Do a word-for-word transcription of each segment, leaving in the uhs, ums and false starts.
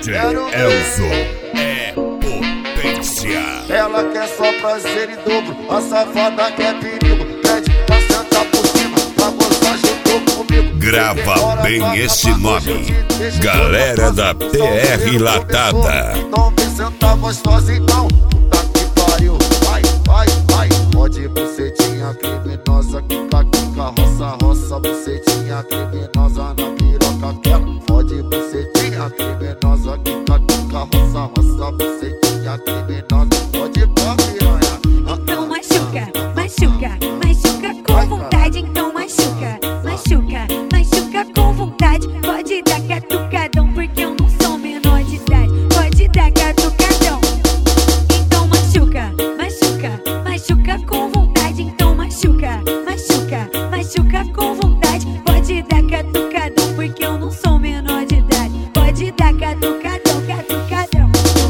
J Elzo é potência. Ela quer só prazer em dobro, a safada quer perigo. Pede pra sentar por cima, pra gozar junto comigo. Grava bem esse nome, galera da P R Latada. Então vem sentar gostosa então, puta que pariu. Vai, vai, vai, pode bucetinha criminosa, quica, quica, roça, roça, bucetinha criminosa na piroca quero. Pode bucetinha criminosa, quica, quica, roça, roça, bucetinha criminosa. Pode pra piranha. Então machuca, machuca, machuca com vontade. Então machuca, machuca, machuca com vontade. Pode dar catucadão porque eu não sou menor de idade. Pode dar catucadão. Então machuca, machuca, machuca com vontade. Então machuca, machuca, machuca com vontade. Pode dar catucadão porque eu não sou menor de idade. Pode dar catucadão, catucadão.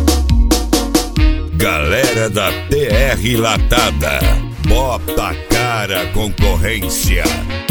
Galera da P R Latada, bota a cara concorrência.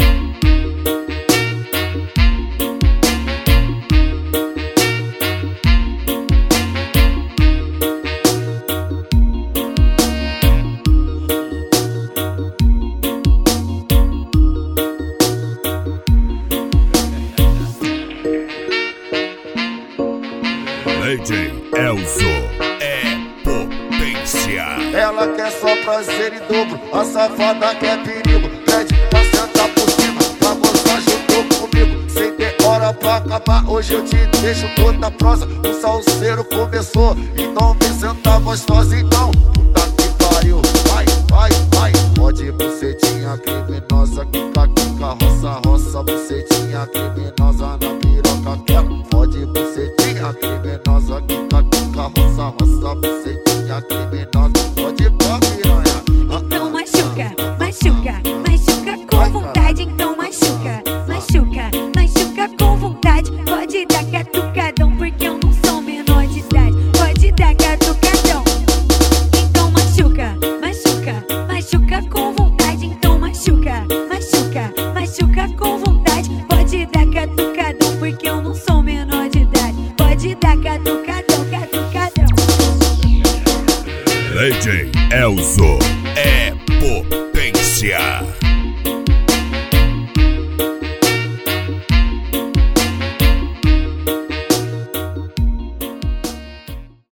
D J Elzo é potência. Ela quer só prazer em dobro, a safada quer perigo. Pede pra sentar por cima, pra gozar junto comigo. Sem ter hora pra acabar, hoje eu te deixo toda prosa. O salseiro começou, então vem sentar gostosa então, puta que pariu. Vai, vai, vai, pode bucetinha criminosa, quica, quica, roça, roça, bucetinha criminosa na piroca quero. Pode bucetinha criminosa, quica, quica, roça, roça, bucetinha criminosa. Pode pra piranha. Então machuca, machuca, machuca com vontade. Então machuca, machuca, machuca com vontade. Pode dar catucadão porque eu não sou menor de idade. Pode dar catucadão. Então machuca, machuca, machuca com vontade. Então machuca, machuca, machuca com vontade. Pode dar catucadão porque eu não sou menor de idade. Pode dar catucadão, catucadão. D J Elzo é potência.